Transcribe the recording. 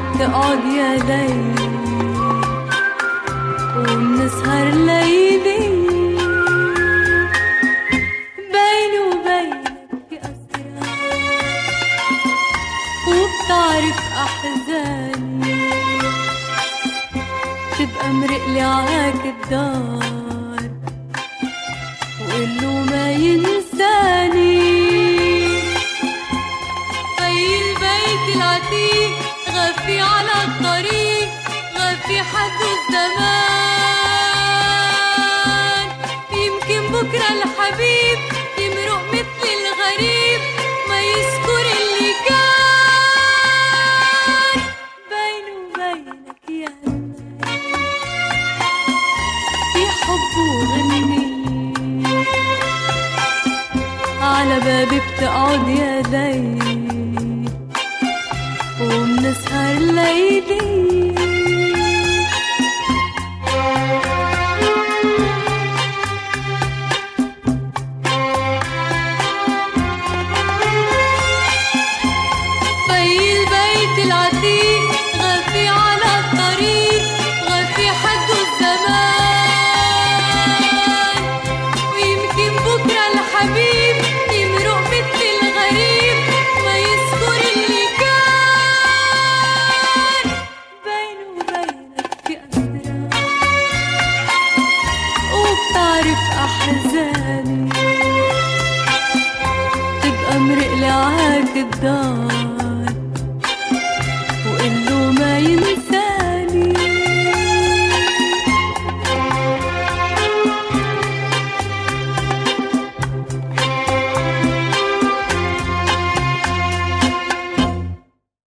بتقعد يا ليل وبنسهر ليلي، بيني وبينك في أسرار وبتعرف أحزاني، تبقى مرقلي عهاك الدار وقله ما ينساني. في البيت العتيق غفي على الطريق، غفي حد الزمان، يمكن بكرة الحبيب يمرق مثل الغريب ما يذكر اللي كان. بيني وبينك يا في حب وغني، على بابي بتقعد يا ليل وبنسهر ليلي. في البيت العتيق غفي على الطريق، غفي حد الزمان، ويمكن بكرة الحبيب يمرق مثل الغريب ما يذكر اللي كان. بيني وبينك في أسرار وبتعرف أحزاني، تبقى مرقلي عهاك الدار